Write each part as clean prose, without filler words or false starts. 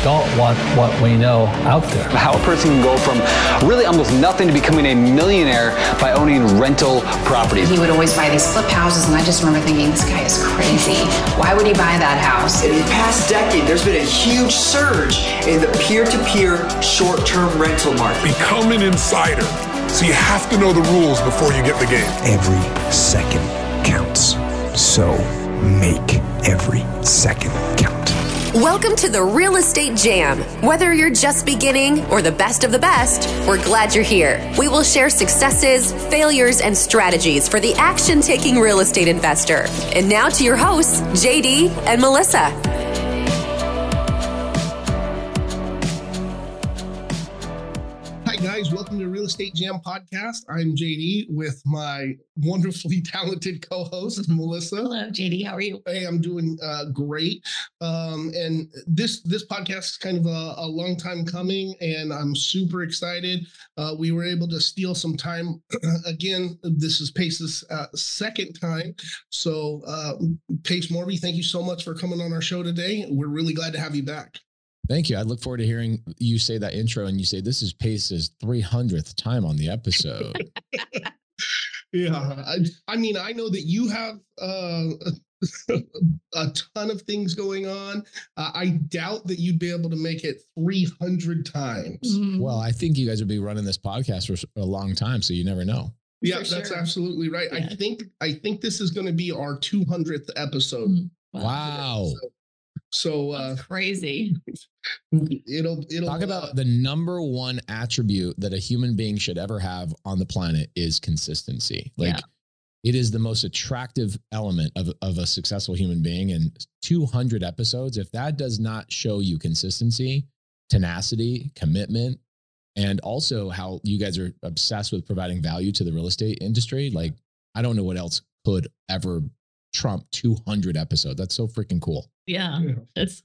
don't want what we know out there. How a person can go from really almost nothing to becoming a millionaire by owning rental properties. He would always buy these flip houses, and I just remember thinking, this guy is crazy. Why would he buy that house? In the past decade, there's been a huge surge in the peer-to-peer short-term rental market. Become an insider. So you have to know the rules before you get the game. Every second counts. So make every second count. Welcome to the Real Estate Jam. Whether you're just beginning or the best of the best, we're glad you're here. We will share successes, failures, and strategies for the action-taking real estate investor. And now to your hosts, JD and Melissa. Guys, welcome to Real Estate Jam Podcast. I'm JD with my wonderfully talented co-host, Melissa. Hello, JD. How are you? Hey, I'm doing great. And this podcast is kind of a long time coming, and I'm super excited. We were able to steal some time. Again, this is Pace's second time. So Pace Morby, thank you so much for coming on our show today. We're really glad to have you back. Thank you. I look forward to hearing you say that intro and you say this is Pace's 300th time on the episode. Yeah. I mean, I know that you have a ton of things going on. I doubt that you'd be able to make it 300 times. Well, I think you guys would be running this podcast for a long time, so you never know. Yeah, that's absolutely right. Yeah. I think this is going to be our 200th episode. Wow. So that's crazy. It'll talk about the number one attribute that a human being should ever have on the planet is consistency. It is the most attractive element of a successful human being. And 200 episodes, if that does not show you consistency, tenacity, commitment, and also how you guys are obsessed with providing value to the real estate industry, like I don't know what else could ever trump 200 episodes. That's so freaking cool. Yeah. It's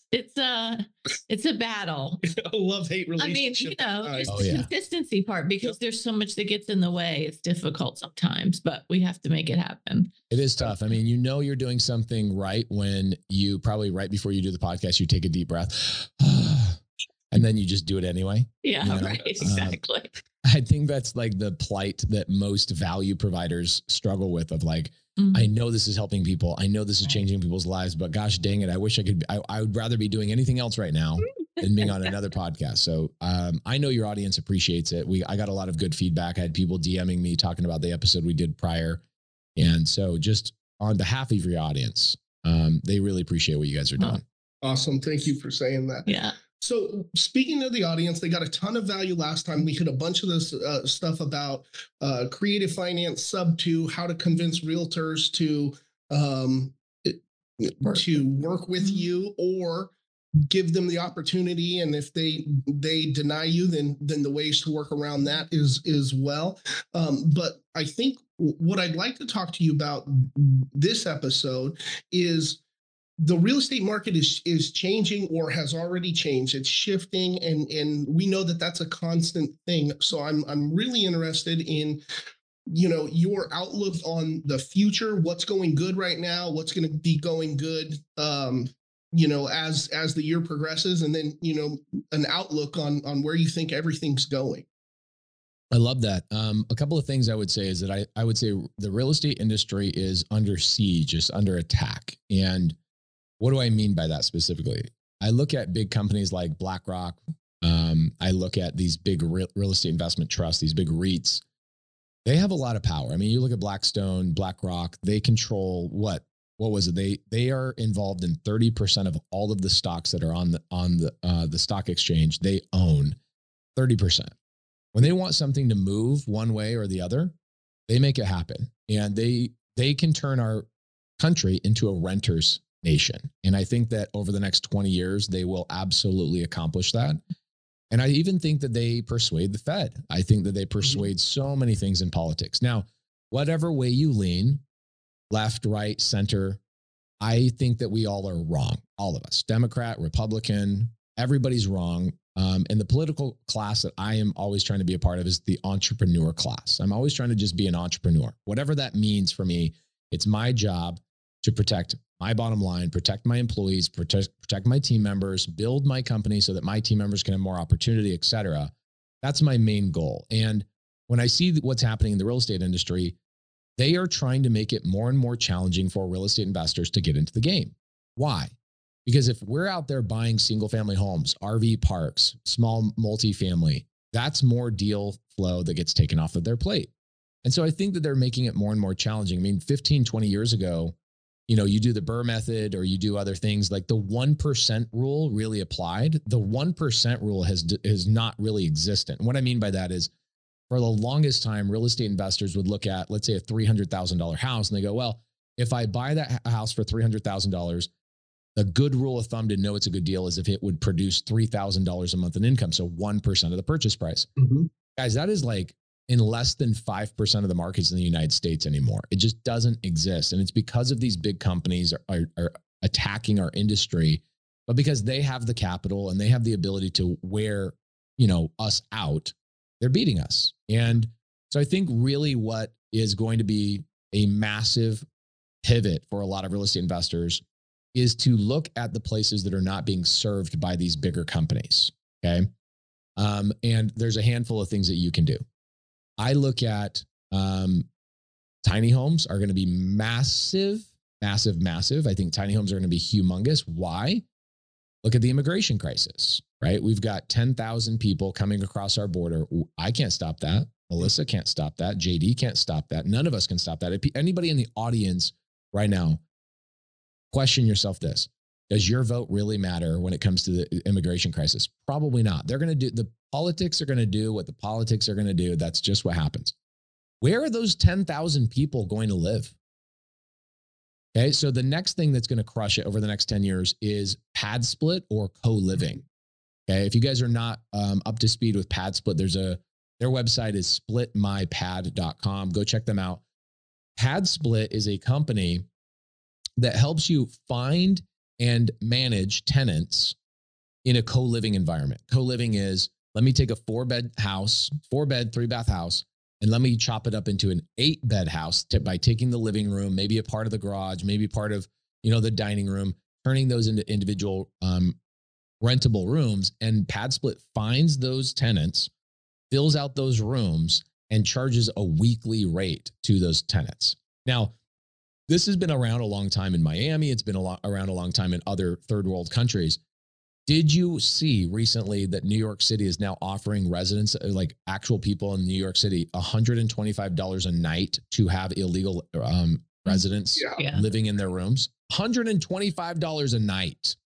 a battle. A love-hate relationship. I mean, it's the consistency part because there's so much that gets in the way. It's difficult sometimes, but we have to make it happen. It is tough. I mean, you're doing something right when you probably right before you do the podcast, you take a deep breath and then you just do it anyway. Yeah, right. Exactly. I think that's like the plight that most value providers struggle with of like, I know this is helping people. I know this is changing people's lives, but gosh, dang it. I wish I could, I would rather be doing anything else right now than being on another podcast. So I know your audience appreciates it. I got a lot of good feedback. I had people DMing me talking about the episode we did prior. And so just on behalf of your audience, they really appreciate what you guys are doing. Awesome. Thank you for saying that. Yeah. So speaking of the audience, they got a ton of value last time. We hit a bunch of this stuff about creative finance, sub 2, how to convince realtors to work with you or give them the opportunity. And if they deny you, then the ways to work around that is well. But I think what I'd like to talk to you about this episode is the real estate market is changing or has already changed. It's shifting, and we know that that's a constant thing. So I'm really interested in, your outlook on the future. What's going good right now? What's going to be going good, as the year progresses, and then an outlook on where you think everything's going. I love that. A couple of things I would say is that I would say the real estate industry is under siege, is under attack, and what do I mean by that specifically? I look at big companies like BlackRock. I look at these big real estate investment trusts, these big REITs. They have a lot of power. I mean, you look at Blackstone, BlackRock, they control what was it? They are involved in 30% of all of the stocks that are on the stock exchange. They own 30%. When they want something to move one way or the other, they make it happen. And they can turn our country into a renter's nation. And I think that over the next 20 years, they will absolutely accomplish that. And I even think that they persuade the Fed. I think that they persuade so many things in politics. Now, whatever way you lean, left, right, center, I think that we all are wrong. All of us, Democrat, Republican, everybody's wrong. And the political class that I am always trying to be a part of is the entrepreneur class. I'm always trying to just be an entrepreneur. Whatever that means for me, it's my job to protect my bottom line, protect my employees, protect my team members, build my company so that my team members can have more opportunity, et cetera. That's my main goal. And when I see what's happening in the real estate industry, they are trying to make it more and more challenging for real estate investors to get into the game. Why? Because if we're out there buying single family homes, RV parks, small multifamily, that's more deal flow that gets taken off of their plate. And so I think that they're making it more and more challenging. I mean, 15, 20 years ago, you do the Burr method or you do other things, like the 1% rule really applied. The 1% rule has not really existed. And what I mean by that is, for the longest time, real estate investors would look at, let's say, a $300,000 house, and they go, well, if I buy that house for $300,000, the good rule of thumb to know it's a good deal is if it would produce $3,000 a month in income, so 1% of the purchase price. Mm-hmm. Guys, that is like in less than 5% of the markets in the United States anymore. It just doesn't exist. And it's because of these big companies are attacking our industry, but because they have the capital and they have the ability to wear, us out, they're beating us. And so I think really what is going to be a massive pivot for a lot of real estate investors is to look at the places that are not being served by these bigger companies. Okay. And there's a handful of things that you can do. I look at tiny homes are going to be massive, massive, massive. I think tiny homes are going to be humongous. Why? Look at the immigration crisis, right? We've got 10,000 people coming across our border. I can't stop that. Melissa can't stop that. JD can't stop that. None of us can stop that. If anybody in the audience right now, question yourself this. Does your vote really matter when it comes to the immigration crisis? Probably not. They're going to the politics are going to do what the politics are going to do. That's just what happens. Where are those 10,000 people going to live? Okay. So the next thing that's going to crush it over the next 10 years is pad split or co-living. Okay. If you guys are not up to speed with pad split, their website is splitmypad.com. Go check them out. Pad Split is a company that helps you find and manage tenants in a co-living environment. Co-living is, let me take a 4-bed house, 4-bed, 3-bath house, and let me chop it up into an 8-bed house by taking the living room, maybe a part of the garage, maybe part of, the dining room, turning those into individual rentable rooms. And Pad Split finds those tenants, fills out those rooms, and charges a weekly rate to those tenants. Now, this has been around a long time in Miami. It's been around a long time in other third world countries. Did you see recently that New York City is now offering residents, like actual people in New York City, $125 a night to have illegal residents living in their rooms? $125 a night.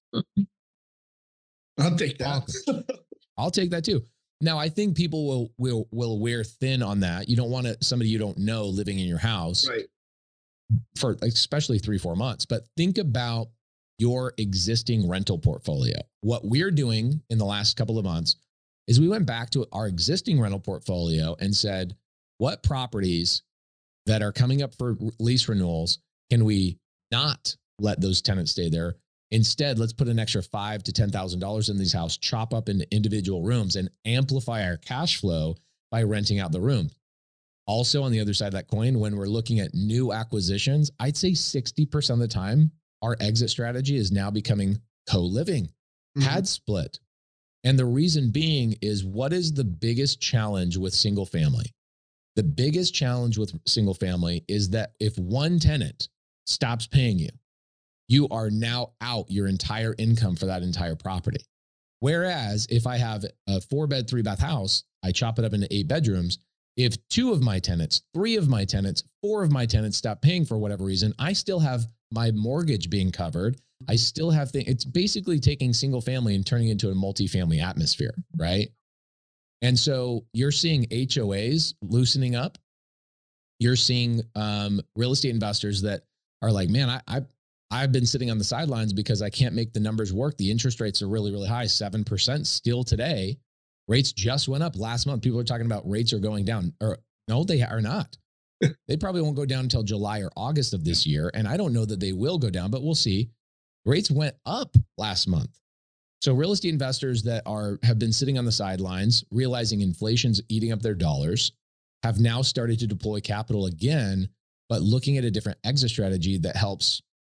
I'll take that. I'll take that too. Now, I think people will wear thin on that. You don't want somebody you don't know living in your house. Right. For especially 3-4 months, but think about your existing rental portfolio. What we're doing in the last couple of months is we went back to our existing rental portfolio and said, what properties that are coming up for lease renewals can we not let those tenants stay there? Instead, let's put an extra $5,000 to $10,000 in these houses, chop up into individual rooms, and amplify our cash flow by renting out the room. Also, on the other side of that coin, when we're looking at new acquisitions, I'd say 60% of the time, our exit strategy is now becoming co-living, pad split. And the reason being is, what is the biggest challenge with single family? The biggest challenge with single family is that if one tenant stops paying you, you are now out your entire income for that entire property. Whereas if I have a 4-bed, 3-bath house, I chop it up into 8 bedrooms. If 2 of my tenants, 3 of my tenants, 4 of my tenants stop paying for whatever reason, I still have my mortgage being covered. I still have it's basically taking single family and turning it into a multifamily atmosphere, right? And so you're seeing HOAs loosening up. You're seeing real estate investors that are like, man, I've been sitting on the sidelines because I can't make the numbers work. The interest rates are really, really high, 7% still today. Rates just went up last month. People are talking about rates are going down. Or no, they are not. They probably won't go down until July or August of this year. And I don't know that they will go down, but we'll see. Rates went up last month. So real estate investors that have been sitting on the sidelines, realizing inflation's eating up their dollars, have now started to deploy capital again, but looking at a different exit strategy that helps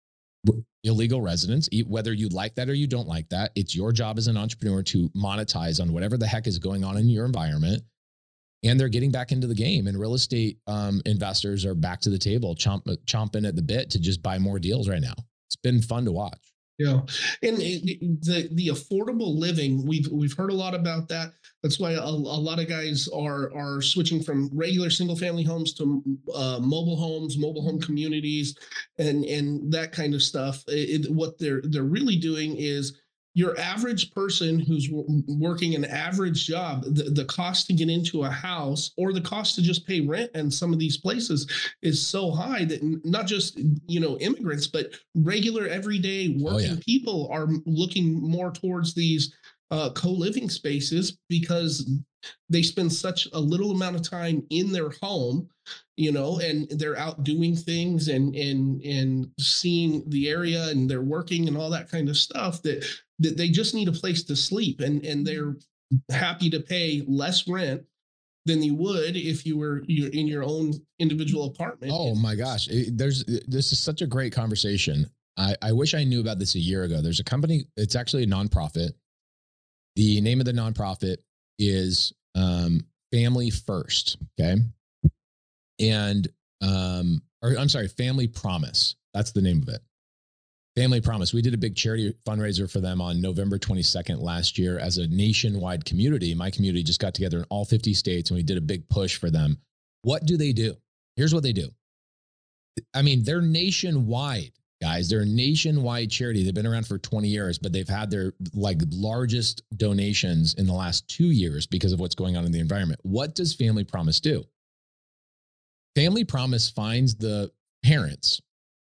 illegal residents, whether you like that or you don't like that. It's your job as an entrepreneur to monetize on whatever the heck is going on in your environment. And they're getting back into the game, and real estate investors are back to the table, chomping at the bit to just buy more deals right now. It's been fun to watch. Yeah, and the affordable living, we've heard a lot about that. That's why a lot of guys are switching from regular single family homes to mobile homes, mobile home communities, and that kind of stuff. What they're really doing is, your average person who's working an average job, the cost to get into a house or the cost to just pay rent in some of these places is so high that not just, immigrants, but regular everyday working people are looking more towards these co-living spaces because they spend such a little amount of time in their home, and they're out doing things and seeing the area, and they're working and all that kind of stuff, that they just need a place to sleep, and they're happy to pay less rent than you would if you're in your own individual apartment. Oh my gosh. This is such a great conversation. I wish I knew about this a year ago. There's a company, it's actually a nonprofit. The name of the nonprofit is Family First. Okay. And, Family Promise. That's the name of it. Family Promise. We did a big charity fundraiser for them on November 22nd last year as a nationwide community. My community just got together in all 50 states, and we did a big push for them. What do they do? Here's what they do. I mean, they're nationwide, guys. They're a nationwide charity. They've been around for 20 years, but they've had their largest donations in the last 2 years because of what's going on in the environment. What does Family Promise do? Family Promise finds the parents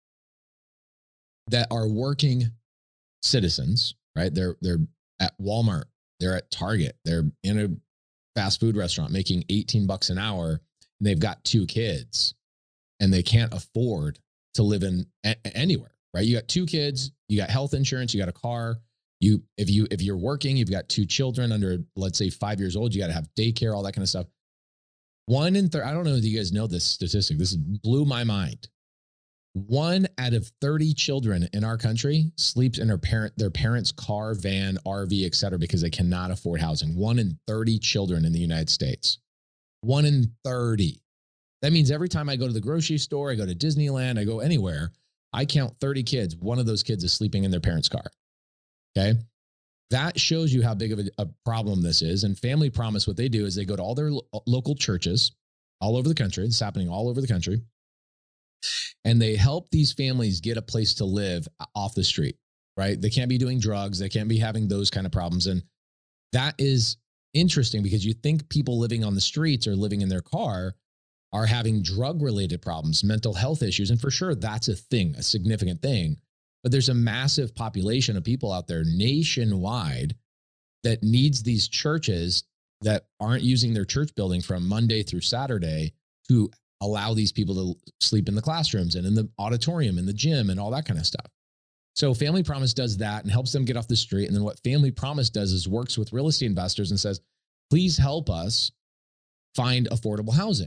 that are working citizens, right? They're at Walmart, they're at Target, they're in a fast food restaurant making $18 an hour, and they've got 2 kids, and they can't afford to live in anywhere, right? You got 2 kids, you got health insurance, you got a car. If you're working, you've got 2 children under, let's say, 5 years old, you got to have daycare, all that kind of stuff. 1 in 30, I don't know if you guys know this statistic. This blew my mind. 1 out of 30 children in our country sleeps in their parents' car, van, RV, et cetera, because they cannot afford housing. 1 in 30 children in the United States. 1 in 30. That means every time I go to the grocery store, I go to Disneyland, I go anywhere, I count 30 kids. 1 of those kids is sleeping in their parents' car. Okay. That shows you how big of a problem this is. And Family Promise, what they do is they go to all their local churches all over the country. It's happening all over the country. And they help these families get a place to live off the street, right? They can't be doing drugs. They can't be having those kind of problems. And that is interesting because you think people living on the streets or living in their car are having drug-related problems, mental health issues. And for sure, that's a thing, a significant thing. But there's a massive population of people out there nationwide that needs these churches that aren't using their church building from Monday through Saturday to allow these people to sleep in the classrooms and in the auditorium and the gym and all that kind of stuff. So Family Promise does that and helps them get off the street. And then what Family Promise does is works with real estate investors and says, please help us find affordable housing.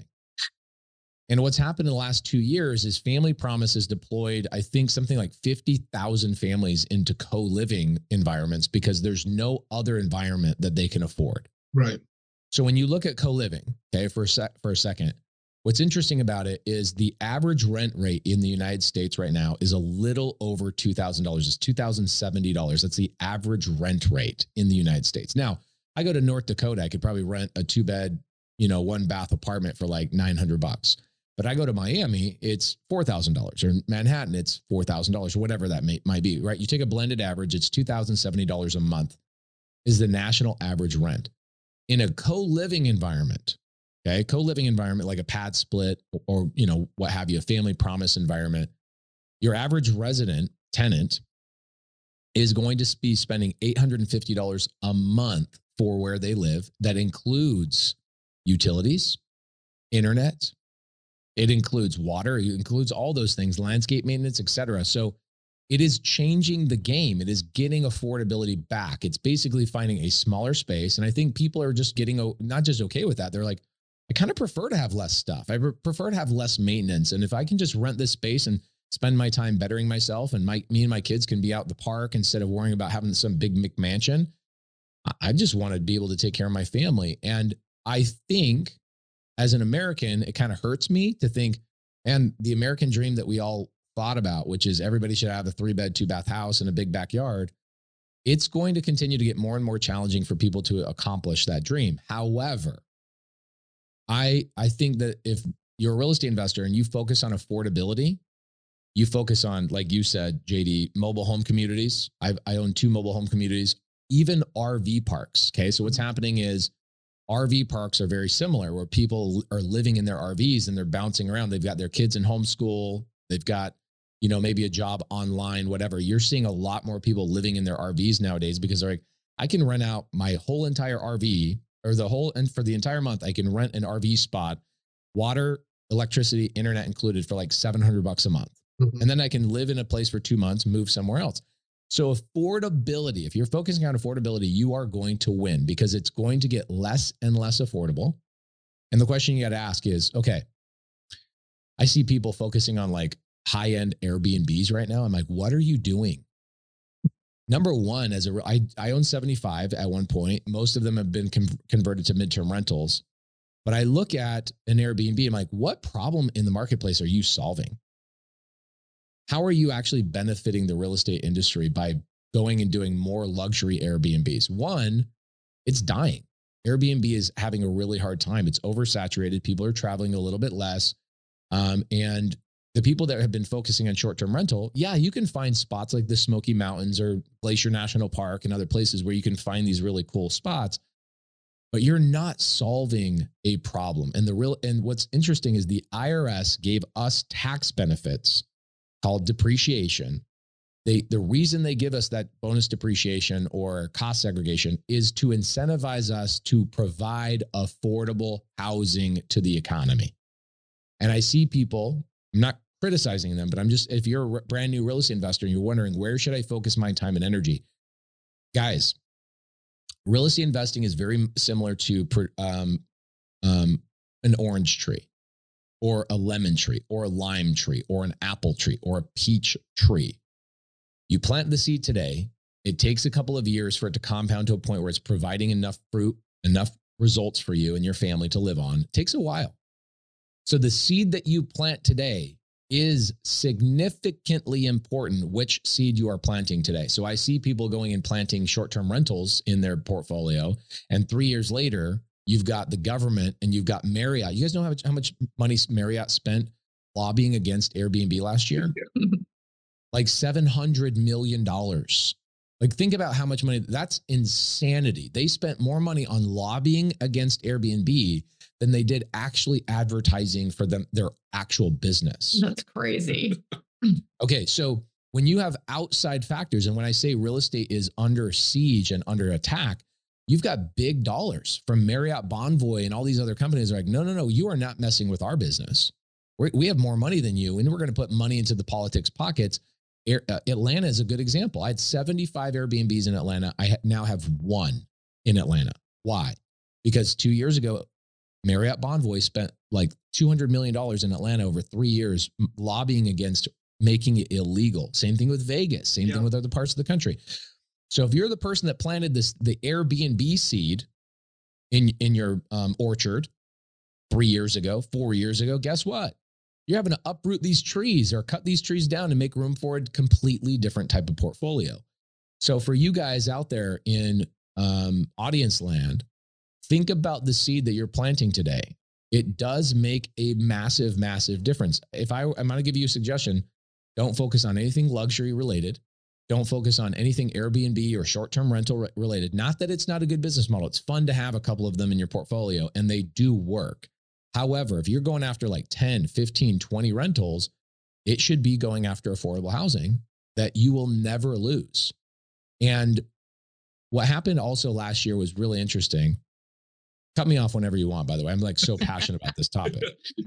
And what's happened in the last 2 years is Family Promise has deployed, I think, something like 50,000 families into co-living environments because there's no other environment that they can afford. Right. So when you look at co-living, okay, for a second, what's interesting about it is the average rent rate in the United States right now is a little over $2,000. It's $2,070. That's the average rent rate in the United States. Now, I go to North Dakota, I could probably rent a 2-bed, 1-bath apartment for like $900. But I go to Miami, it's $4,000, or Manhattan, it's $4,000, or whatever that might be, right? You take a blended average, it's $2,070 a month is the national average rent. In a co-living environment, okay, co-living environment like a pad split or what have you, a Family Promise environment, your average tenant is going to be spending $850 a month for where they live. That includes utilities, internet, it includes water, it includes all those things, landscape maintenance, et cetera. So it is changing the game. It is getting affordability back. It's basically finding a smaller space. And I think people are just getting not just okay with that. They're like, I kind of prefer to have less stuff. I prefer to have less maintenance. And if I can just rent this space and spend my time bettering myself, and me and my kids can be out at the park instead of worrying about having some big McMansion. I just want to be able to take care of my family. And I think as an American, it kind of hurts me to think, and the American dream that we all thought about, which is everybody should have a 3-bed, 2-bath house and a big backyard. It's going to continue to get more and more challenging for people to accomplish that dream. However, I think that if you're a real estate investor and you focus on affordability, you focus on, like you said, JD, mobile home communities. I own 2 mobile home communities, even RV parks. Okay. So what's happening is RV parks are very similar, where people are living in their RVs and they're bouncing around. They've got their kids in homeschool. They've got, maybe a job online, whatever. You're seeing a lot more people living in their RVs nowadays because they're like, I can rent out my whole entire RV, and for the entire month, I can rent an RV spot, water, electricity, internet included, for like $700 a month. Mm-hmm. And then I can live in a place for 2 months, move somewhere else. So affordability, if you're focusing on affordability, you are going to win because it's going to get less and less affordable. And the question you got to ask is, okay, I see people focusing on like high-end Airbnbs right now. I'm like, what are you doing? Number one, I own 75 at one point. Most of them have been converted to midterm rentals. But I look at an Airbnb, I'm like, what problem in the marketplace are you solving? How are you actually benefiting the real estate industry by going and doing more luxury Airbnbs? One, it's dying. Airbnb is having a really hard time. It's oversaturated. People are traveling a little bit less. And the people that have been focusing on short-term rental, you can find spots like the Smoky Mountains or Glacier National Park and other places where you can find these really cool spots, but you're not solving a problem. And what's interesting is the IRS gave us tax benefits called depreciation. The reason they give us that bonus depreciation or cost segregation is to incentivize us to provide affordable housing to the economy. And I see people, I'm not criticizing them, but if you're a brand new real estate investor and you're wondering, where should I focus my time and energy? Guys, real estate investing is very similar to an orange tree or a lemon tree or a lime tree or an apple tree or a peach tree. You plant the seed today. It takes a couple of years for it to compound to a point where it's providing enough fruit, enough results for you and your family to live on. It takes a while. So the seed that you plant today is significantly important, which seed you are planting today. So I see people going and planting short-term rentals in their portfolio, and 3 years later, you've got the government and you've got Marriott. You guys know how much money Marriott spent lobbying against Airbnb last year? Like $700 million. Like, think about how much money. That's insanity. They spent more money on lobbying against Airbnb than they did actually advertising for their actual business. That's crazy. Okay, so when you have outside factors, and when I say real estate is under siege and under attack, you've got big dollars from Marriott Bonvoy and all these other companies are like, no, you are not messing with our business. We have more money than you, and we're going to put money into the politics pockets. Atlanta is a good example. I had 75 Airbnbs in Atlanta. I now have 1 in Atlanta. Why? Because 2 years ago, Marriott Bonvoy spent like $200 million in Atlanta over 3 years lobbying against making it illegal. Same thing with Vegas. Same thing with other parts of the country. So if you're the person that planted the Airbnb seed in your orchard 3 years ago, 4 years ago, guess what? You're having to uproot these trees or cut these trees down to make room for a completely different type of portfolio. So for you guys out there in audience land, think about the seed that you're planting today. It does make a massive, massive difference. I'm going to give you a suggestion. Don't focus on anything luxury related. Don't focus on anything Airbnb or short-term rental related. Not that it's not a good business model. It's fun to have a couple of them in your portfolio, and they do work. However, if you're going after like 10, 15, 20 rentals, it should be going after affordable housing that you will never lose. And what happened also last year was really interesting. Cut me off whenever you want, by the way. I'm like so passionate about this topic.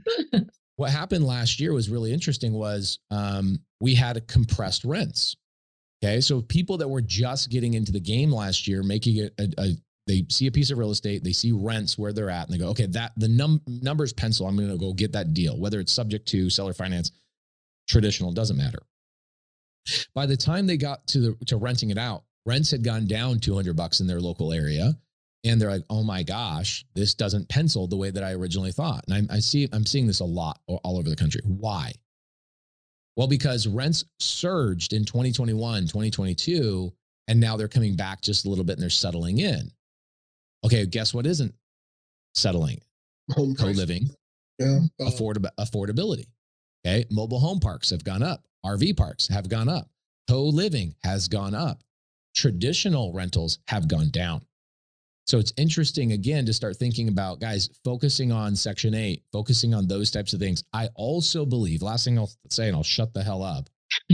What happened last year was really interesting was we had compressed rents. Okay. So people that were just getting into the game last year, making it they see a piece of real estate, they see rents where they're at, and they go, okay, the numbers pencil, I'm going to go get that deal, whether it's subject to seller finance. Traditional doesn't matter. By the time they got to renting it out, rents had gone down $200 in their local area. And they're like, oh my gosh, this doesn't pencil the way that I originally thought. And I'm seeing this a lot all over the country. Why? Well, because rents surged in 2021, 2022, and now they're coming back just a little bit and they're settling in. Okay, guess what isn't settling? Home co-living, affordability. Okay, mobile home parks have gone up. RV parks have gone up. Co-living has gone up. Traditional rentals have gone down. So it's interesting, again, to start thinking about, guys, focusing on Section 8, focusing on those types of things. I also believe, last thing I'll say, and I'll shut the hell up.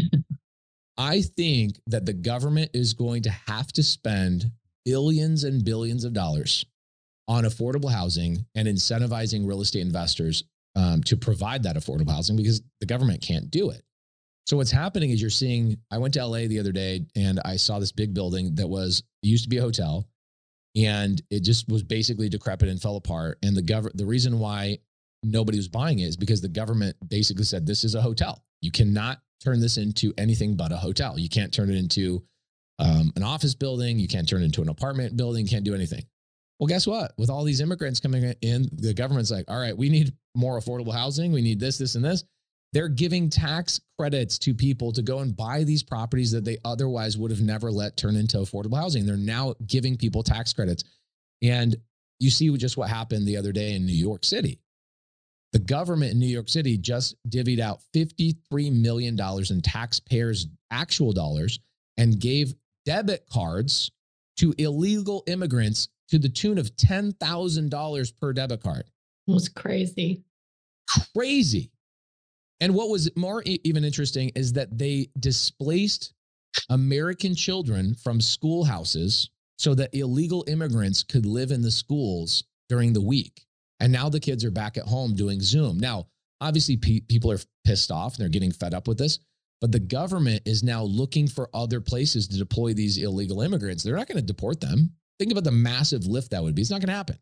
I think that the government is going to have to spend billions and billions of dollars on affordable housing and incentivizing real estate investors to provide that affordable housing, because the government can't do it. So what's happening is you're seeing, I went to LA the other day and I saw this big building that used to be a hotel. And it just was basically decrepit and fell apart. And the reason why nobody was buying it is because the government basically said, this is a hotel. You cannot turn this into anything but a hotel. You can't turn it into an office building. You can't turn it into an apartment building. You can't do anything. Well, guess what? With all these immigrants coming in, the government's like, all right, we need more affordable housing. We need this, this, and this. They're giving tax credits to people to go and buy these properties that they otherwise would have never let turn into affordable housing. They're now giving people tax credits. And you see just what happened the other day in New York City. The government in New York City just divvied out $53 million in taxpayers' actual dollars and gave debit cards to illegal immigrants to the tune of $10,000 per debit card. It was crazy. Crazy. And what was more even interesting is that they displaced American children from schoolhouses so that illegal immigrants could live in the schools during the week. And now the kids are back at home doing Zoom. Now, obviously, people are pissed off and they're getting fed up with this, but the government is now looking for other places to deploy these illegal immigrants. They're not going to deport them. Think about the massive lift that would be. It's not going to happen.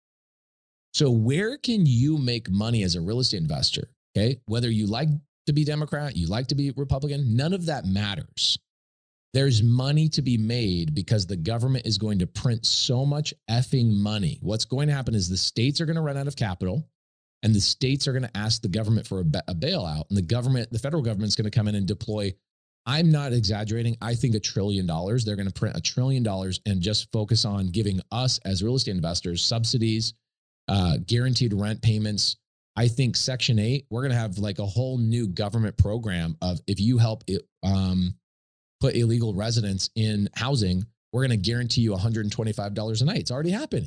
So where can you make money as a real estate investor? Okay, whether you like to be Democrat, you like to be Republican, none of that matters. There's money to be made because the government is going to print so much effing money. What's going to happen is the states are going to run out of capital and the states are going to ask the government for a bailout. And the federal government's going to come in and deploy, I'm not exaggerating, I think $1 trillion. They're going to print $1 trillion and just focus on giving us as real estate investors subsidies, guaranteed rent payments. I think Section 8, we're going to have like a whole new government program of, if you help put illegal residents in housing, we're going to guarantee you $125 a night. It's already happening.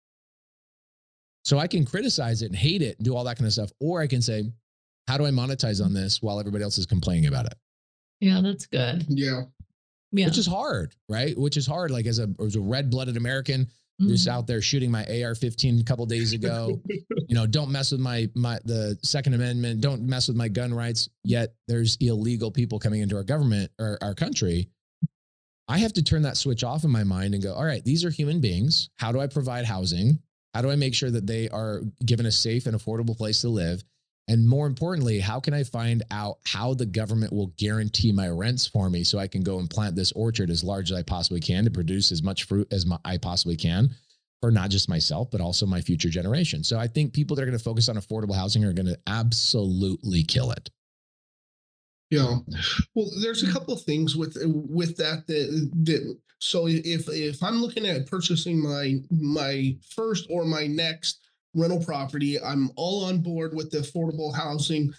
So I can criticize it and hate it and do all that kind of stuff. Or I can say, how do I monetize on this while everybody else is complaining about it? Yeah, that's good. Yeah. Which is hard, right? Which is hard. Like as a red-blooded American, who's out there shooting my AR-15 a couple days ago, don't mess with the Second Amendment, don't mess with my gun rights. Yet there's illegal people coming into our government or our country. I have to turn that switch off in my mind and go, all right, these are human beings. How do I provide housing? How do I make sure that they are given a safe and affordable place to live? And more importantly, how can I find out how the government will guarantee my rents for me so I can go and plant this orchard as large as I possibly can to produce as much fruit as I possibly can for not just myself, but also my future generation. So I think people that are going to focus on affordable housing are going to absolutely kill it. Yeah. Well, there's a couple of things with that. So if I'm looking at purchasing my first or my next rental property, I'm all on board with the affordable housing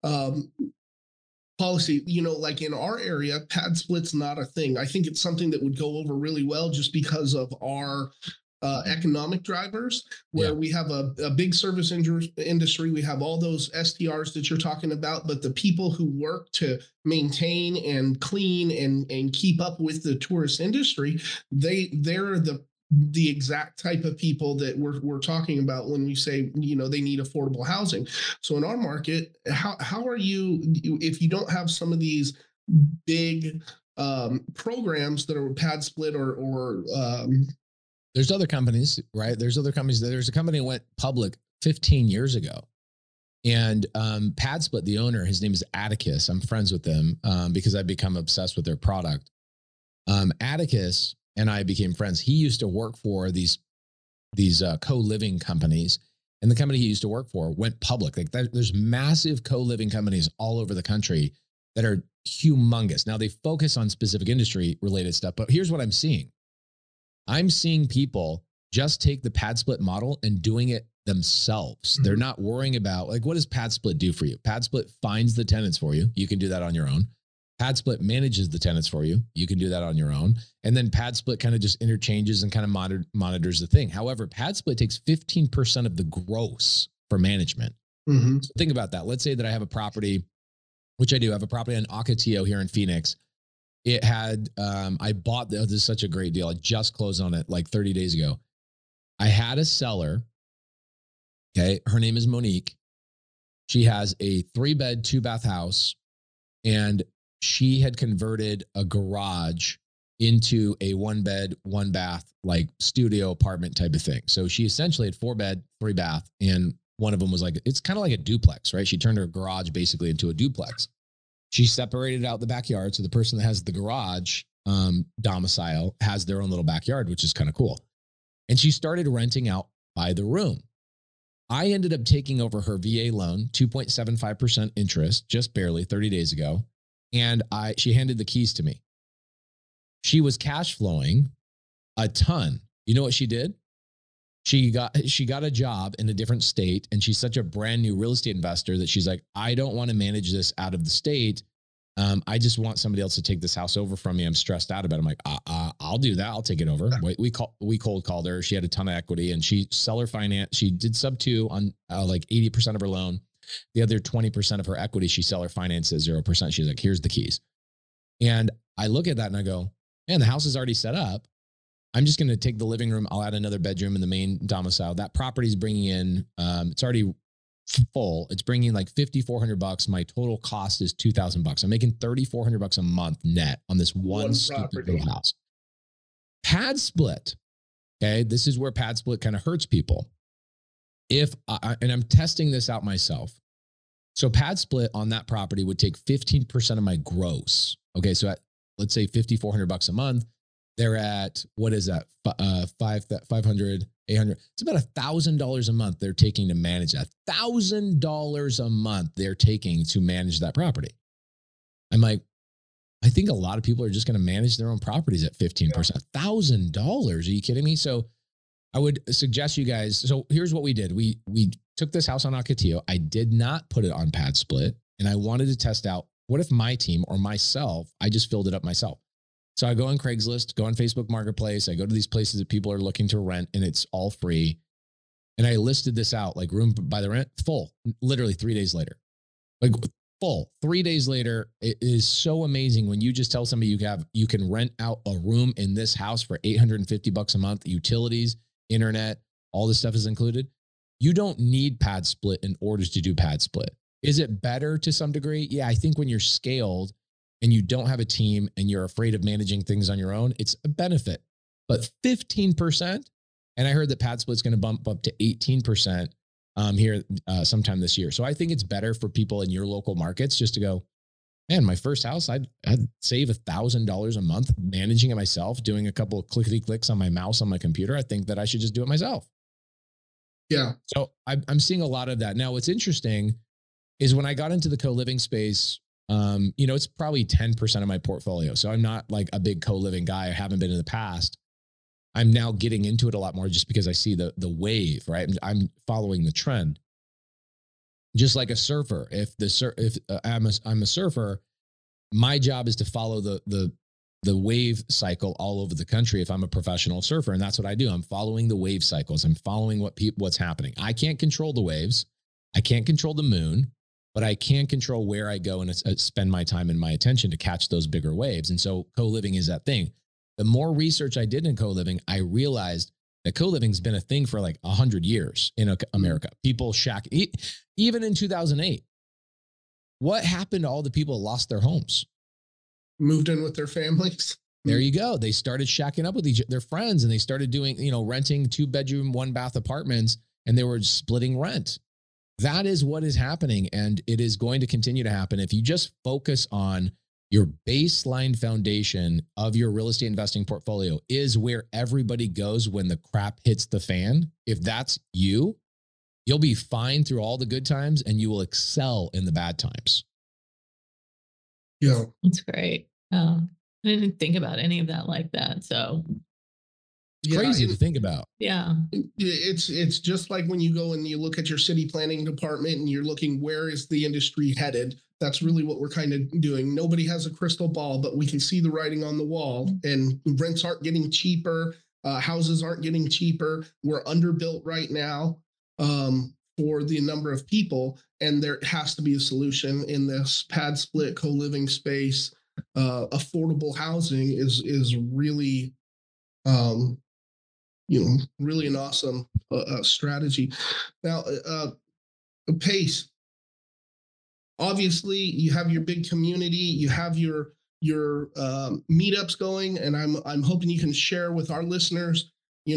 policy. Like in our area, pad split's not a thing. I think it's something that would go over really well just because of our economic drivers, where we have a big service industry. We have all those STRs that you're talking about, but the people who work to maintain and clean and keep up with the tourist industry, they're the exact type of people that we're talking about when we say, they need affordable housing. So in our market, how are you, if you don't have some of these big programs that are pad split or there's other companies, right? There's other companies. There's a company that went public 15 years ago And PadSplit, the owner, his name is Atticus. I'm friends with them because I've become obsessed with their product. Atticus and I became friends. He used to work for these co-living companies, and the company he used to work for went public. Like there's massive co-living companies all over the country that are humongous. Now they focus on specific industry related stuff, but here's what I'm seeing. I'm seeing people just take the PadSplit model and doing it themselves. Mm-hmm. They're not worrying about, like, what does PadSplit do for you? PadSplit finds the tenants for you. You can do that on your own. PadSplit manages the tenants for you. You can do that on your own. And then PadSplit kind of just interchanges and kind of monitors the thing. However, PadSplit takes 15% of the gross for management. Mm-hmm. So think about that. Let's say that I have a property, which I do. I have a property on Ocotillo here in Phoenix. It had, I bought, this is such a great deal. I just closed on it like 30 days ago. I had a seller. Okay. Her name is Monique. She has a 3-bed, 2-bath house, and she had converted a garage into a 1-bed, 1-bath, like studio apartment type of thing. So she essentially had 4-bed, 3-bath, and one of them was like, it's kind of like a duplex, right? She turned her garage basically into a duplex. She separated out the backyard. So the person that has the garage domicile has their own little backyard, which is kind of cool. And she started renting out by the room. I ended up taking over her VA loan, 2.75% interest, just barely 30 days ago. And she handed the keys to me. She was cash flowing a ton. You know what she did? She got a job in a different state, and she's such a brand new real estate investor that she's like, I don't want to manage this out of the state. I just want somebody else to take this house over from me. I'm stressed out about it. I'm like, I'll do that. I'll take it over. We cold called her. She had a ton of equity, and she seller finance. She did sub-2 on like 80% of her loan. The other 20% of her equity, she seller financed at 0%. She's like, here's the keys. And I look at that and I go, man, the house is already set up. I'm just going to take the living room. I'll add another bedroom in the main domicile. That property's bringing in, it's already full. It's bringing like $5,400. My total cost is $2,000. I'm making $3,400 a month net on this one stupid little house. PadSplit. Okay. This is where PadSplit kind of hurts people. And I'm testing this out myself. So PadSplit on that property would take 15% of my gross. Okay. So let's say $5,400 a month. They're at, what is that? 500, 800. It's about $1,000 a month they're taking to manage that. $1,000 a month they're taking to manage that property. I'm like, I think a lot of people are just going to manage their own properties at 15%. $1,000. Are you kidding me? So I would suggest you guys. So here's what we did. We took this house on Ocotillo. I did not put it on PadSplit, and I wanted to test out, what if my team or myself, I just filled it up myself. So I go on Craigslist, go on Facebook Marketplace. I go to these places that people are looking to rent, and it's all free. And I listed this out, like room by the rent, full, literally 3 days later. Like full, 3 days later. It is so amazing when you just tell somebody you can rent out a room in this house for $850 a month, utilities, internet, all this stuff is included. You don't need PadSplit in order to do PadSplit. Is it better to some degree? Yeah, I think when you're scaled and you don't have a team and you're afraid of managing things on your own, it's a benefit. But 15%, and I heard that PadSplit's going to bump up to 18% here sometime this year. So I think it's better for people in your local markets just to go, man, my first house, I'd save $1,000 a month managing it myself, doing a couple of clickety clicks on my mouse on my computer. I think that I should just do it myself. Yeah. So I'm seeing a lot of that. Now, what's interesting is when I got into the co-living space, it's probably 10% of my portfolio. So I'm not like a big co-living guy. I haven't been in the past. I'm now getting into it a lot more just because I see the wave, right? I'm following the trend. Just like a surfer. If I'm a surfer, my job is to follow the wave cycle all over the country if I'm a professional surfer. And that's what I do. I'm following the wave cycles. I'm following what's happening. I can't control the waves. I can't control the moon, but I can control where I go and spend my time and my attention to catch those bigger waves. And so co-living is that thing. The more research I did in co-living, I realized that co-living's been a thing for like 100 years in America. People even in 2008. What happened to all the people that lost their homes? Moved in with their families. There you go. They started shacking up with their friends, and they started doing, renting 2-bedroom, 1-bath apartments, and they were splitting rent. that is what is happening. And it is going to continue to happen. If you just focus on your baseline foundation of your real estate investing portfolio is where everybody goes when the crap hits the fan. If that's you, you'll be fine through all the good times and you will excel in the bad times. Yeah. That's great. I didn't think about any of that like that. So it's crazy to think about. Yeah. It's just like when you go and you look at your city planning department and you're looking, where is the industry headed? That's really what we're kind of doing. Nobody has a crystal ball, but we can see the writing on the wall, and rents aren't getting cheaper. Houses aren't getting cheaper. We're underbuilt right now for the number of people, and there has to be a solution in this pad split co-living space. Affordable housing is really, really an awesome strategy. Now, Pace. Obviously, you have your big community. You have your meetups going, and I'm hoping you can share with our listeners.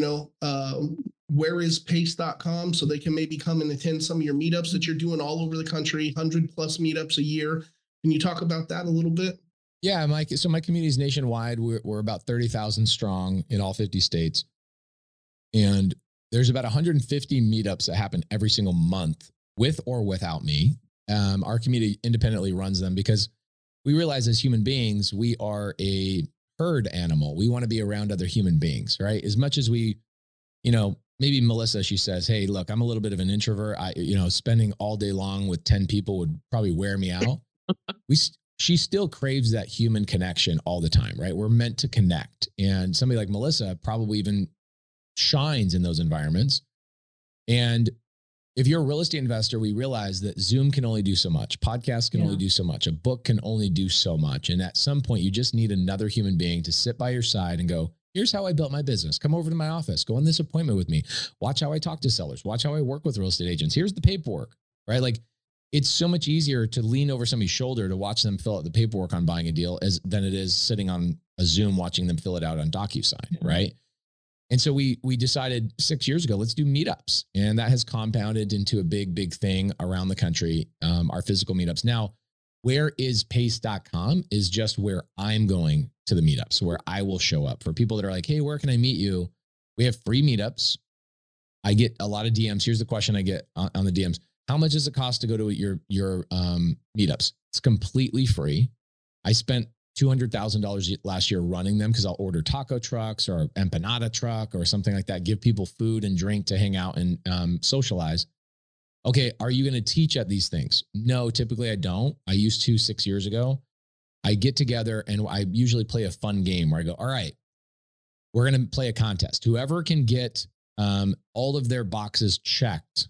Where is pace.com so they can maybe come and attend some of your meetups that you're doing all over the country, 100+ meetups a year. Can you talk about that a little bit? Yeah, Mike. So my community is nationwide. We're about 30,000 strong in all 50 states. And there's about 150 meetups that happen every single month with or without me. Our community independently runs them because we realize as human beings, we are a herd animal. We want to be around other human beings, right? As much as we, maybe Melissa, she says, hey, look, I'm a little bit of an introvert. Spending all day long with 10 people would probably wear me out. She still craves that human connection all the time, right? We're meant to connect. And somebody like Melissa probably even shines in those environments. And if you're a real estate investor, we realize that Zoom can only do so much. Podcasts can only do so much. A book can only do so much. And at some point, you just need another human being to sit by your side and go, here's how I built my business. Come over to my office. Go on this appointment with me. Watch how I talk to sellers. Watch how I work with real estate agents. Here's the paperwork, right? Like, it's so much easier to lean over somebody's shoulder to watch them fill out the paperwork on buying a deal than it is sitting on a Zoom watching them fill it out on DocuSign, right? And so we decided 6 years ago, let's do meetups. And that has compounded into a big, big thing around the country, our physical meetups. Now, where is pace.com is just where I'm going to the meetups, where I will show up. For people that are like, hey, where can I meet you? We have free meetups. I get a lot of DMs. Here's the question I get on the DMs. How much does it cost to go to your meetups? It's completely free. I spent $200,000 last year running them because I'll order taco trucks or empanada truck or something like that, give people food and drink to hang out and socialize. Okay, are you going to teach at these things? No, typically I don't. I used to 6 years ago. I get together and I usually play a fun game where I go, all right, we're going to play a contest. Whoever can get all of their boxes checked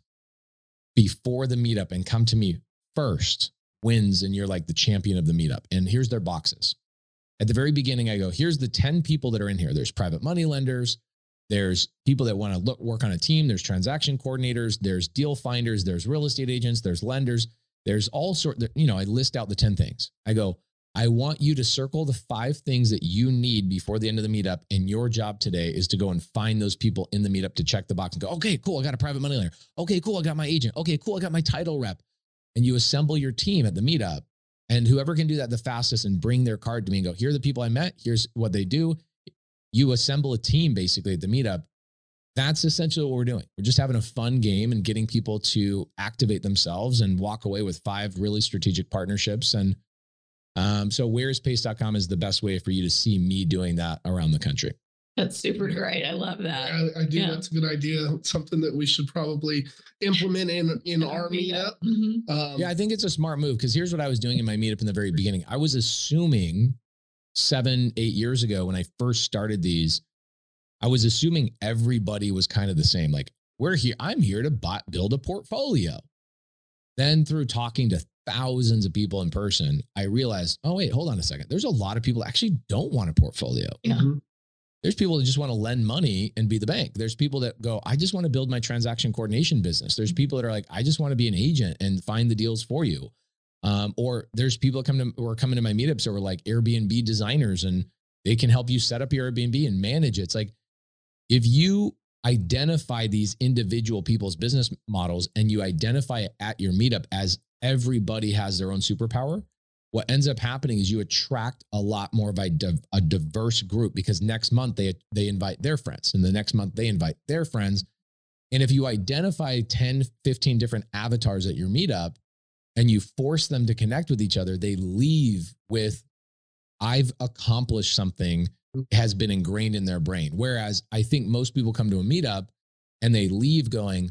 before the meetup and come to me first wins, and you're like the champion of the meetup. And here's their boxes. At the very beginning, I go, here's the 10 people that are in here. There's private money lenders. There's people that want to work on a team. There's transaction coordinators. There's deal finders. There's real estate agents. There's lenders. There's all sorts, I list out the 10 things. I go, I want you to circle the 5 things that you need before the end of the meetup. And your job today is to go and find those people in the meetup to check the box and go, okay, cool. I got a private money lender. Okay, cool. I got my agent. Okay, cool. I got my title rep. And you assemble your team at the meetup, and whoever can do that the fastest and bring their card to me and go, here are the people I met. Here's what they do. You assemble a team basically at the meetup. That's essentially what we're doing. We're just having a fun game and getting people to activate themselves and walk away with 5 really strategic partnerships. And so whereispace.com is the best way for you to see me doing that around the country. That's super great. I love that. I do. Yeah. That's a good idea. Something that we should probably implement in our meetup. Mm-hmm. Yeah, I think it's a smart move because here's what I was doing in my meetup in the very beginning. I was assuming 7-8 years ago when I first started these, I was assuming everybody was kind of the same. Like, I'm here to build a portfolio. Then through talking to thousands of people in person, I realized, oh, wait, hold on a second. There's a lot of people that actually don't want a portfolio. Yeah. Mm-hmm. There's people that just want to lend money and be the bank. There's people that go, I just want to build my transaction coordination business. There's people that are like, I just want to be an agent and find the deals for you. Or there's people who are coming to my meetups that were like Airbnb designers, and they can help you set up your Airbnb and manage it. It's like, if you identify these individual people's business models and you identify it at your meetup as everybody has their own superpower, what ends up happening is you attract a lot more of a diverse group, because next month they invite their friends, and the next month they invite their friends. And if you identify 10, 15 different avatars at your meetup and you force them to connect with each other, they leave with, I've accomplished something, has been ingrained in their brain. Whereas I think most people come to a meetup and they leave going,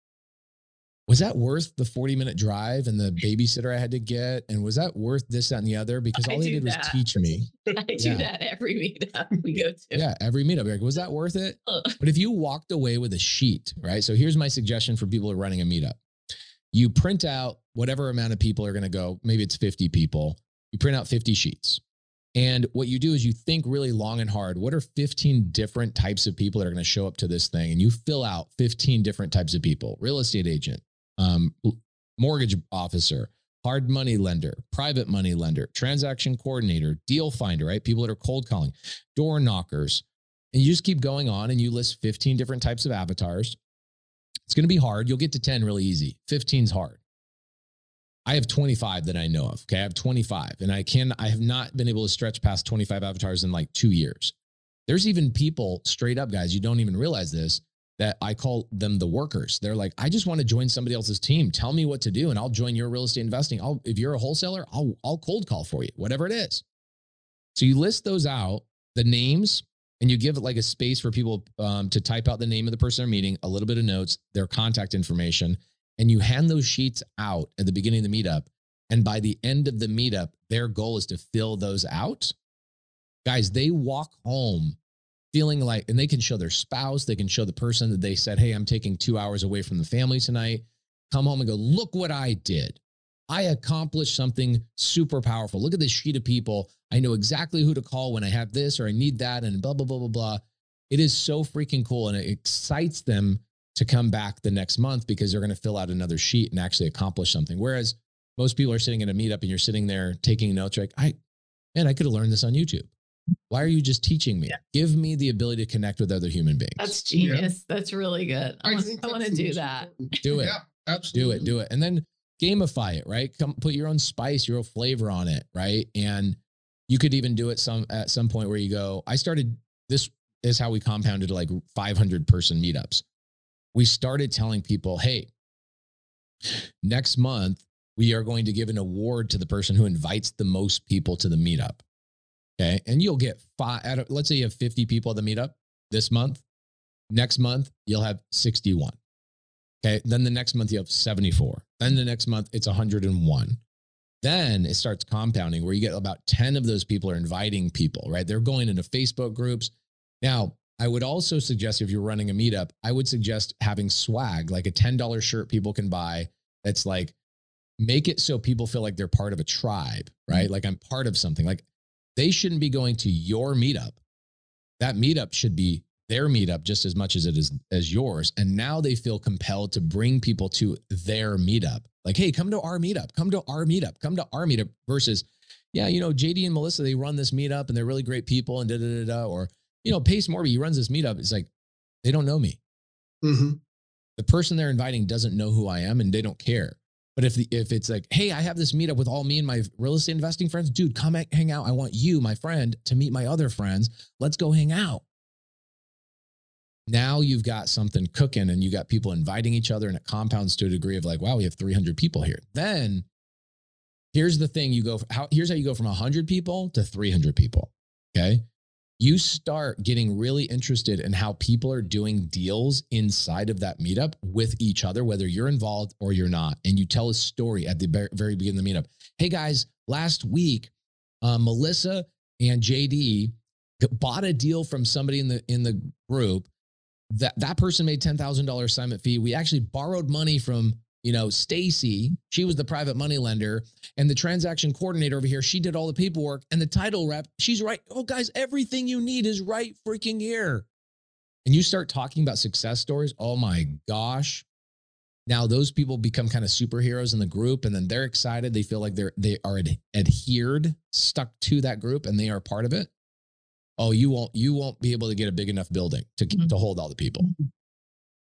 was that worth the 40-minute drive and the babysitter I had to get? And was that worth this, that, and the other? Because all they did was teach me. I do that every meetup we go to. Yeah, every meetup. Like, was that worth it? But if you walked away with a sheet, right? So here's my suggestion for people who are running a meetup. You print out whatever amount of people are going to go. Maybe it's 50 people. You print out 50 sheets. And what you do is you think really long and hard. What are 15 different types of people that are going to show up to this thing? And you fill out 15 different types of people: real estate agent, mortgage officer, hard money lender, private money lender, transaction coordinator, deal finder, right? People that are cold calling, door knockers. And you just keep going on and you list 15 different types of avatars. It's going to be hard. You'll get to 10 really easy. 15's hard. I have 25 that I know of. Okay. I have 25 and I have not been able to stretch past 25 avatars in like 2 years. There's even people straight up, guys, you don't even realize this, that I call them the workers. They're like, I just want to join somebody else's team. Tell me what to do and I'll join your real estate investing. If you're a wholesaler, I'll cold call for you, whatever it is. So you list those out, the names, and you give it like a space for people to type out the name of the person they're meeting, a little bit of notes, their contact information, and you hand those sheets out at the beginning of the meetup. And by the end of the meetup, their goal is to fill those out. Guys, they walk home feeling like, and they can show their spouse, they can show the person that they said, hey, I'm taking 2 hours away from the family tonight. Come home and go, look what I did. I accomplished something super powerful. Look at this sheet of people. I know exactly who to call when I have this or I need that and blah, blah, blah, blah, blah. It is so freaking cool. And it excites them to come back the next month because they're going to fill out another sheet and actually accomplish something. Whereas most people are sitting at a meetup and you're sitting there taking notes. You're like, I could have learned this on YouTube. Why are you just teaching me? Yeah. Give me the ability to connect with other human beings. That's genius. Yeah. That's really good. I want to do that. Do it. Yeah, absolutely. Do it. And then gamify it, right? Come put your own spice, your own flavor on it, right? And you could even do it at some point where you go, this is how we compounded like 500 person meetups. We started telling people, hey, next month, we are going to give an award to the person who invites the most people to the meetup. Okay. And you'll get let's say you have 50 people at the meetup this month. Next month, you'll have 61. Okay. Then the next month you have 74. Then the next month it's 101. Then it starts compounding where you get about 10 of those people are inviting people, right? They're going into Facebook groups. Now, I would also suggest if you're running a meetup, I would suggest having swag, like a $10 shirt people can buy. That's like, make it so people feel like they're part of a tribe, right? Like I'm part of something. Like they shouldn't be going to your meetup. That meetup should be their meetup just as much as it is as yours. And now they feel compelled to bring people to their meetup. Like, hey, come to our meetup, come to our meetup, come to our meetup versus, yeah, JD and Melissa, they run this meetup and they're really great people and or, Pace Morby, he runs this meetup. It's like, they don't know me. Mm-hmm. The person they're inviting doesn't know who I am and they don't care. But if it's like, hey, I have this meetup with all me and my real estate investing friends, dude, come hang out. I want you, my friend, to meet my other friends. Let's go hang out. Now you've got something cooking and you got people inviting each other and it compounds to a degree of like, wow, we have 300 people here. Then here's the thing. Here's how you go from 100 people to 300 people. Okay. You start getting really interested in how people are doing deals inside of that meetup with each other, whether you're involved or you're not. And you tell a story at the very beginning of the meetup. Hey guys, last week, Melissa and JD bought a deal from somebody in the group. That person made $10,000 assignment fee. We actually borrowed money from Stacy. She was the private money lender, and the transaction coordinator over here, she did all the paperwork, and the title rep, she's right. Oh, guys, everything you need is right freaking here. And you start talking about success stories. Oh my gosh. Now those people become kind of superheroes in the group, and then they're excited. They feel like they are adhered, stuck to that group, and they are part of it. Oh, you won't be able to get a big enough building to hold all the people.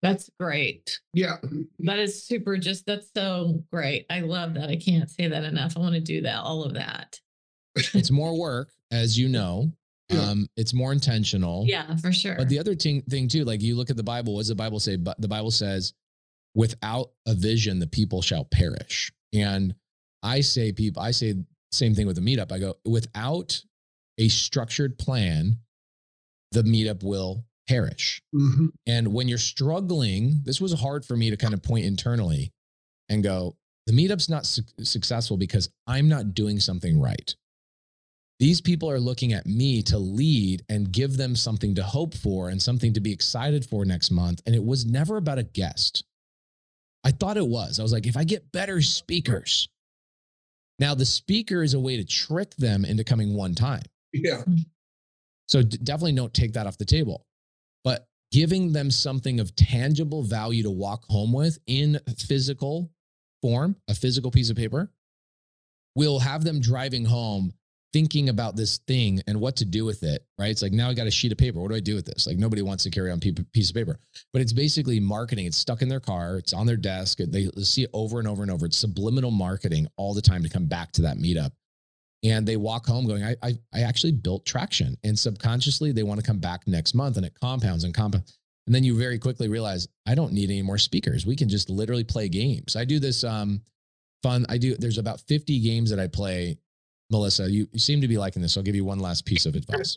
That's great. Yeah. That is super. That's so great. I love that. I can't say that enough. I want to do that. All of that. It's more work, as you know. Yeah. It's more intentional. Yeah, for sure. But the other thing too, like you look at the Bible, what does the Bible say? But the Bible says, without a vision, the people shall perish. And I say same thing with the meetup. I go, without a structured plan, the meetup will perish. Mm-hmm. And when you're struggling, this was hard for me to kind of point internally and go, the meetup's not successful because I'm not doing something right. These people are looking at me to lead and give them something to hope for and something to be excited for next month. And it was never about a guest. I thought it was. I was like, if I get better speakers. Now the speaker is a way to trick them into coming one time. Yeah. So definitely don't take that off the table. But giving them something of tangible value to walk home with in physical form, a physical piece of paper, will have them driving home thinking about this thing and what to do with it, right? It's like, now I got a sheet of paper. What do I do with this? Like nobody wants to carry on a piece of paper, but it's basically marketing. It's stuck in their car. It's on their desk. They see it over and over and over. It's subliminal marketing all the time to come back to that meetup. And they walk home going, I actually built traction, and subconsciously they want to come back next month, and it compounds and compounds. And then you very quickly realize, I don't need any more speakers. We can just literally play games. I do this there's about 50 games that I play. Melissa, you seem to be liking this. So I'll give you one last piece of advice.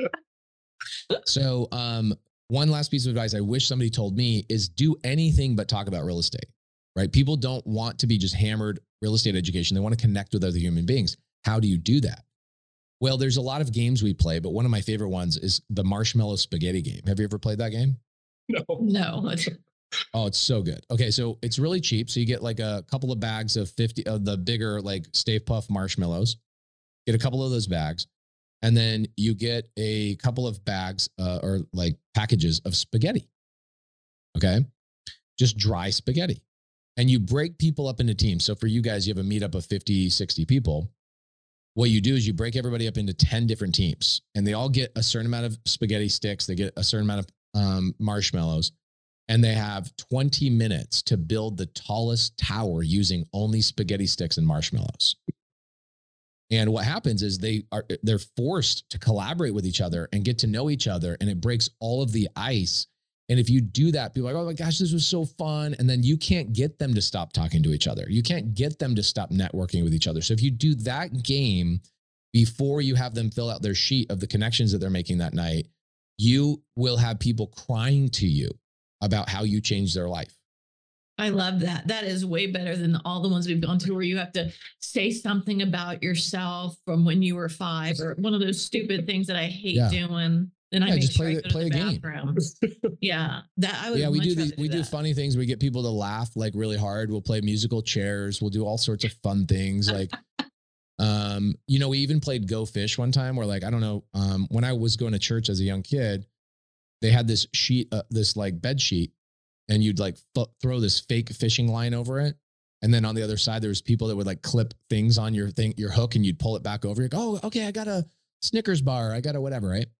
So one last piece of advice I wish somebody told me is do anything but talk about real estate, right? People don't want to be just hammered real estate education. They want to connect with other human beings. How do you do that? Well, there's a lot of games we play, but one of my favorite ones is the marshmallow spaghetti game. Have you ever played that game? No. Oh, it's so good. Okay, so it's really cheap. So you get like a couple of bags of 50 of the bigger like Stay Puft marshmallows. Get a couple of those bags, and then you get a couple of bags or like packages of spaghetti. Okay, just dry spaghetti. And you break people up into teams. So for you guys, you have a meetup of 50, 60 people. What you do is you break everybody up into 10 different teams, and they all get a certain amount of spaghetti sticks. They get a certain amount of marshmallows, and they have 20 minutes to build the tallest tower using only spaghetti sticks and marshmallows. And what happens is they're forced to collaborate with each other and get to know each other, and it breaks all of the ice. And if you do that, people are like, oh my gosh, this was so fun. And then you can't get them to stop talking to each other. You can't get them to stop networking with each other. So if you do that game before you have them fill out their sheet of the connections that they're making that night, you will have people crying to you about how you changed their life. I love that. That is way better than all the ones we've gone to where you have to say something about yourself from when you were 5, or one of those stupid things that I hate doing. Then I make just sure play, I go to the game. bathroom. Yeah, that I would. Yeah, we do we do funny things. We get people to laugh like really hard. We'll play musical chairs. We'll do all sorts of fun things. Like, we even played Go Fish one time. Where like I don't know, when I was going to church as a young kid, they had this sheet, this like bed sheet. And you'd like throw this fake fishing line over it. And then on the other side, there was people that would like clip things on your hook, and you'd pull it back over. You'd go, oh, okay, I got a Snickers bar. I got a whatever, right?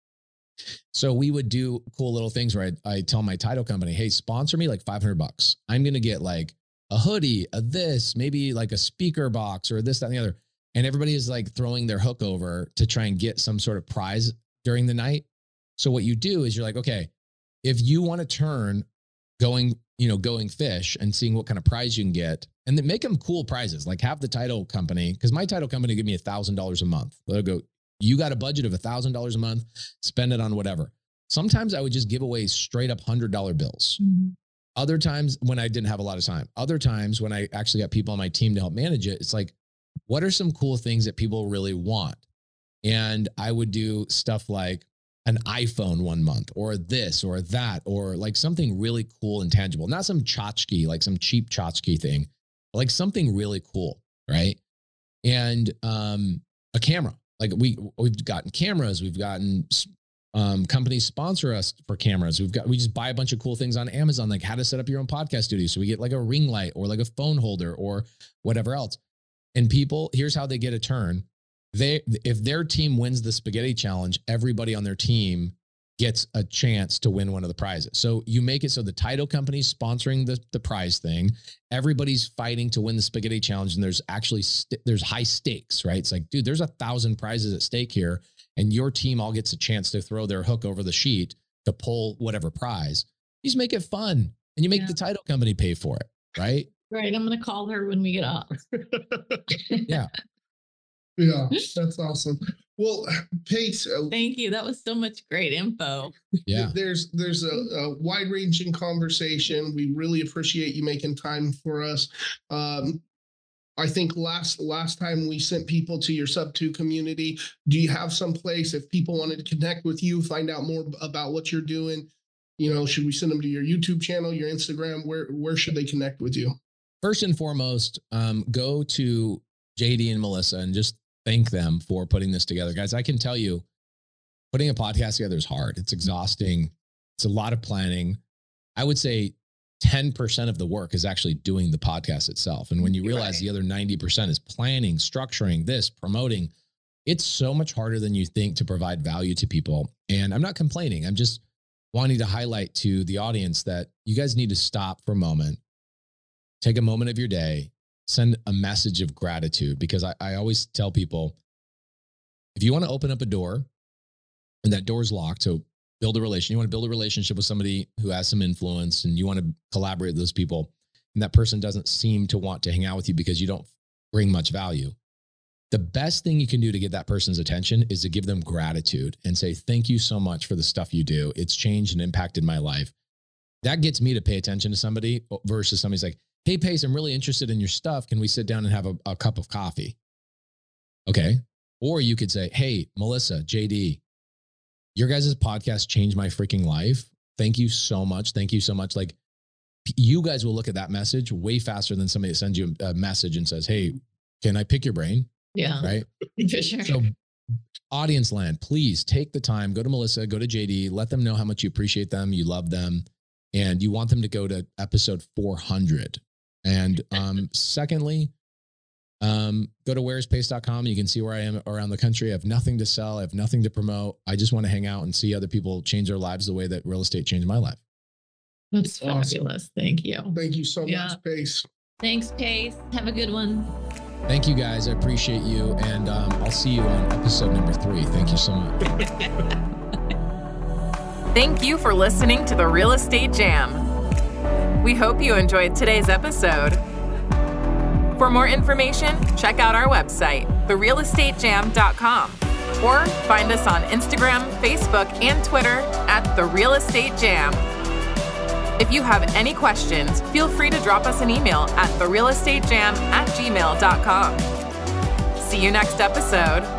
So we would do cool little things where I tell my title company, hey, sponsor me like $500. I'm going to get like a hoodie, maybe like a speaker box or this, that, and the other. And everybody is like throwing their hook over to try and get some sort of prize during the night. So what you do is you're like, okay, if you want to turn going fish and seeing what kind of prize you can get, and then make them cool prizes. Like have the title company, because my title company give me $1,000 a month. They'll go, you got a budget of $1,000 a month, spend it on whatever. Sometimes I would just give away straight up $100 bills. Mm-hmm. Other times when I didn't have a lot of time. Other times when I actually got people on my team to help manage it, it's like, what are some cool things that people really want? And I would do stuff like an iPhone 1 month, or this or that, or like something really cool and tangible, not some tchotchke, like some cheap tchotchke thing, like something really cool. Right. And, a camera, like we've gotten cameras, we've gotten, companies sponsor us for cameras. We just buy a bunch of cool things on Amazon, like how to set up your own podcast studio. So we get like a ring light or like a phone holder or whatever else. And people, here's how they get a turn. If their team wins the spaghetti challenge, everybody on their team gets a chance to win one of the prizes. So you make it so the title company's sponsoring the prize thing. Everybody's fighting to win the spaghetti challenge, and there's actually there's high stakes, right? It's like, dude, there's 1,000 prizes at stake here, and your team all gets a chance to throw their hook over the sheet to pull whatever prize. You just make it fun, and you make the title company pay for it, right? Right. I'm going to call her when we get off. Yeah. Yeah, that's awesome. Well, Pace, thank you. That was so much great info. Yeah. There's a wide-ranging conversation. We really appreciate you making time for us. I think last time we sent people to your Sub2 community. Do you have some place if people wanted to connect with you, find out more about what you're doing? You know, should we send them to your YouTube channel, your Instagram? Where should they connect with you? First and foremost, go to JD and Melissa and just thank them for putting this together. Guys, I can tell you, putting a podcast together is hard. It's exhausting. It's a lot of planning. I would say 10% of the work is actually doing the podcast itself. And when you realize the other 90% is planning, structuring this, promoting, it's so much harder than you think to provide value to people. And I'm not complaining. I'm just wanting to highlight to the audience that you guys need to stop for a moment, take a moment of your day, send a message of gratitude, because I always tell people, if you want to open up a door and that door's locked, so build a relationship, you want to build a relationship with somebody who has some influence and you want to collaborate with those people, and that person doesn't seem to want to hang out with you because you don't bring much value. The best thing you can do to get that person's attention is to give them gratitude and say, thank you so much for the stuff you do. It's changed and impacted my life. That gets me to pay attention to somebody versus somebody's like, hey, Pace, I'm really interested in your stuff. Can we sit down and have a cup of coffee? Okay. Or you could say, hey, Melissa, JD, your guys' podcast changed my freaking life. Thank you so much. Thank you so much. Like, you guys will look at that message way faster than somebody that sends you a message and says, hey, can I pick your brain? Yeah. Right. For sure. So audience land, please take the time, go to Melissa, go to JD, let them know how much you appreciate them, you love them, and you want them to go to episode 400. And secondly, go to whereispace.com. You can see where I am around the country. I have nothing to sell. I have nothing to promote. I just want to hang out and see other people change their lives the way that real estate changed my life. That's fabulous. Thank you. Thank you so much, Pace. Thanks, Pace. Have a good one. Thank you, guys. I appreciate you. And I'll see you on episode number 3. Thank you so much. Thank you for listening to the Real Estate Jam. We hope you enjoyed today's episode. For more information, check out our website, therealestatejam.com, or find us on Instagram, Facebook, and Twitter at The Real Estate Jam. If you have any questions, feel free to drop us an email at therealestatejam@gmail.com. See you next episode.